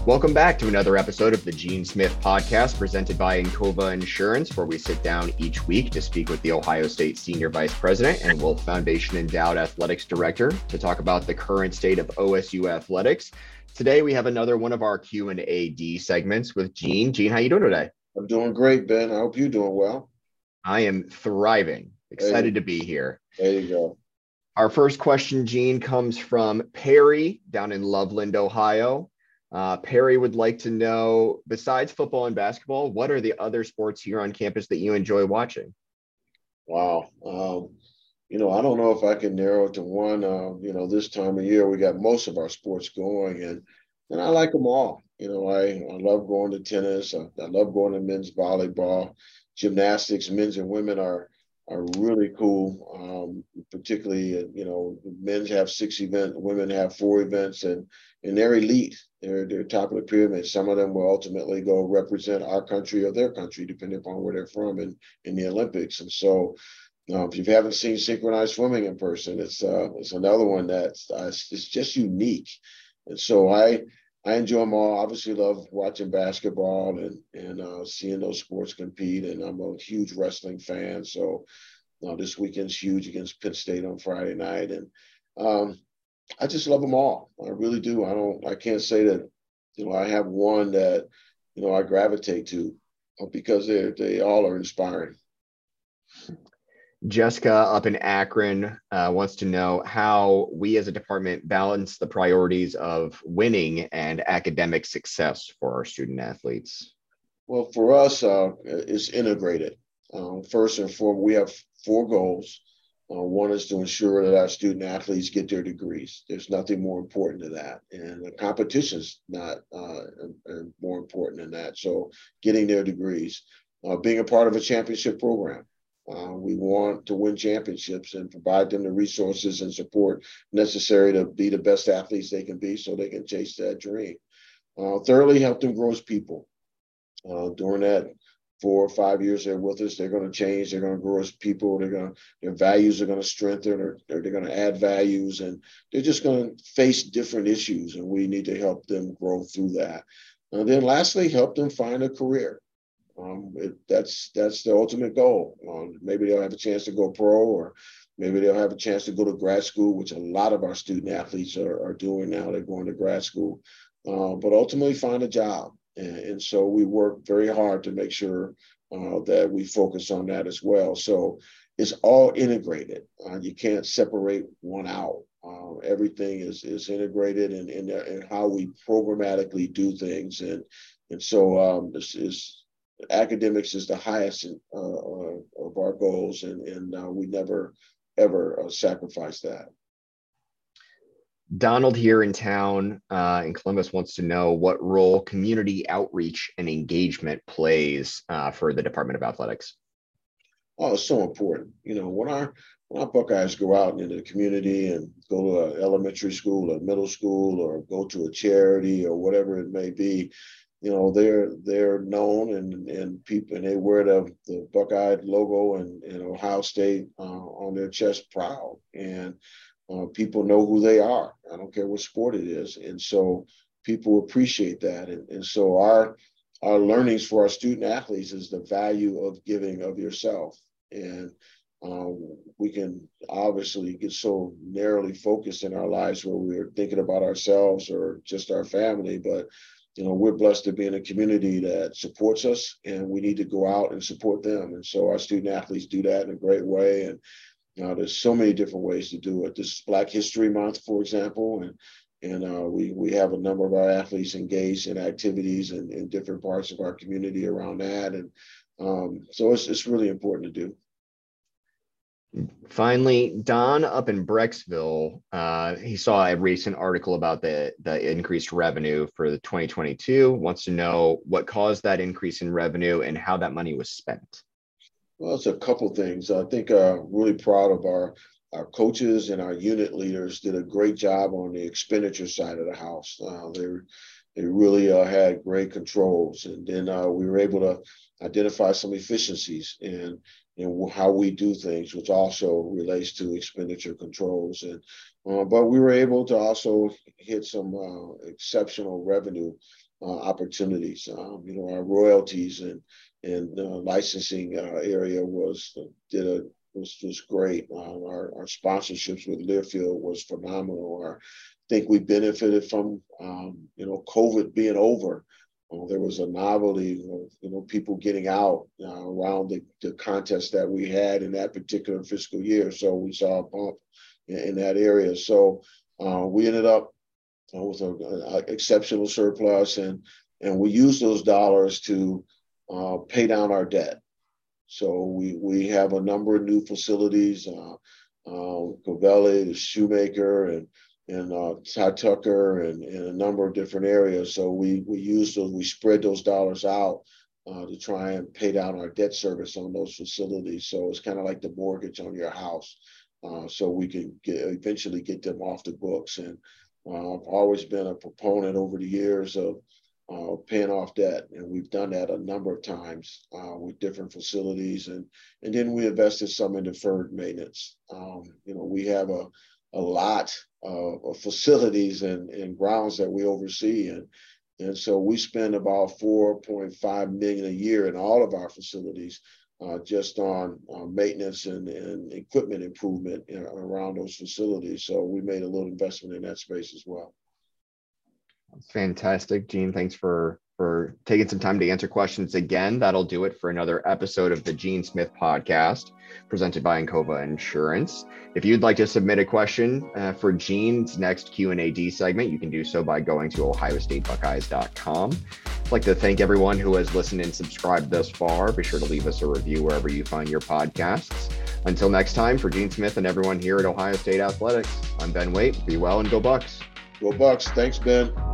Welcome back to another episode of the Gene Smith Podcast presented by Encova Insurance, where we sit down each week to speak with the Ohio State Senior Vice President and Wolf Foundation Endowed Athletics Director to talk about the current state of OSU athletics. Today, we have another one of our Q&A segments with Gene. Gene, how you doing today? I'm doing great, Ben. I hope you're doing well. I am thriving. Excited to be here. There you go. Our first question, Gene, comes from Perry down in Loveland, Ohio. Perry would like to know, besides football and basketball, what are the other sports here on campus that you enjoy watching? Wow. I don't know if I can narrow it to one. This time of year, we got most of our sports going, and I like them all. I love going to tennis. I love going to men's volleyball. Gymnastics, men's and women are really cool. Particularly, men's have 6 events, women have 4 events, and they're elite. They're top of the pyramid. Some of them will ultimately go represent our country or their country, depending upon where they're from in the Olympics. And so, if you haven't seen synchronized swimming in person, it's another one that's it's just unique. And so I enjoy them all. Obviously, love watching basketball and seeing those sports compete. And I'm a huge wrestling fan. So this weekend's huge against Penn State on Friday night. And I just love them all. I really do. I can't say that, I have one that, I gravitate to because they all are inspiring. Jessica up in Akron wants to know how we as a department balance the priorities of winning and academic success for our student athletes. Well, for us, it's integrated. First and foremost, we have 4 goals. One is to ensure that our student athletes get their degrees. There's nothing more important than that. And the competition's not more important than that. So getting their degrees, being a part of a championship program. We want to win championships and provide them the resources and support necessary to be the best athletes they can be so they can chase that dream. Thirdly, help them grow as people. During that 4 or 5 years they're with us, they're going to change. They're going to grow as people. Their values are going to strengthen, or they're going to add values, and they're just going to face different issues. And we need to help them grow through that. And then lastly, help them find a career. That's the ultimate goal. Maybe they'll have a chance to go pro, or maybe they'll have a chance to go to grad school, which a lot of our student athletes are doing now. They're going to grad school, but ultimately find a job. And so we work very hard to make sure that we focus on that as well. So it's all integrated. You can't separate one out. Everything is integrated in how we programmatically do things. And so academics is the highest of our goals, and we never, ever sacrifice that. Donald here in town in Columbus wants to know what role community outreach and engagement plays for the Department of Athletics. Oh, it's so important. When our Buckeyes go out into the community and go to an elementary school or middle school or go to a charity or whatever it may be, they're known and people, and they wear the Buckeye logo and Ohio State on their chest proud. And people know who they are. I don't care what sport it is. And so people appreciate that. And so our learnings for our student athletes is the value of giving of yourself. And we can obviously get so narrowly focused in our lives where we're thinking about ourselves or just our family, but we're blessed to be in a community that supports us, and we need to go out and support them. And so our student athletes do that in a great way. And there's so many different ways to do it. This is Black History Month, for example, and we have a number of our athletes engaged in activities in different parts of our community around that. And so it's really important to do. Finally, Don up in Brecksville, he saw a recent article about the increased revenue for the 2022, wants to know what caused that increase in revenue and how that money was spent. Well, it's a couple things. I think really proud of our coaches and our unit leaders did a great job on the expenditure side of the house. They really had great controls. And then we were able to identify some efficiencies in how we do things, which also relates to expenditure controls. But we were able to also hit some exceptional revenue opportunities. Our royalties and licensing area was great. Our sponsorships with Learfield was phenomenal. I think we benefited from COVID being over. There was a novelty of people getting out around the contest that we had in that particular fiscal year. So we saw a bump in that area. So we ended up with an exceptional surplus, and we used those dollars to pay down our debt. So we have a number of new facilities, Covelli, the Shoemaker, and Todd Tucker, and a number of different areas. So we use those, we spread those dollars out to try and pay down our debt service on those facilities. So it's kind of like the mortgage on your house. So we can eventually get them off the books. And I've always been a proponent over the years of paying off debt, and we've done that a number of times with different facilities, and then we invested some in deferred maintenance. We have a lot of facilities and grounds that we oversee, and so we spend about $4.5 million a year in all of our facilities just on maintenance and equipment improvement around those facilities. So we made a little investment in that space as well. Fantastic, Gene. Thanks for taking some time to answer questions again. That'll do it for another episode of the Gene Smith Podcast, presented by Encova Insurance. If you'd like to submit a question for Gene's next Q&A segment, you can do so by going to ohiostatebuckeyes.com. I'd like to thank everyone who has listened and subscribed thus far. Be sure to leave us a review wherever you find your podcasts. Until next time, for Gene Smith and everyone here at Ohio State Athletics, I'm Ben Waite. Be well and go Bucks. Go Bucks. Thanks, Ben.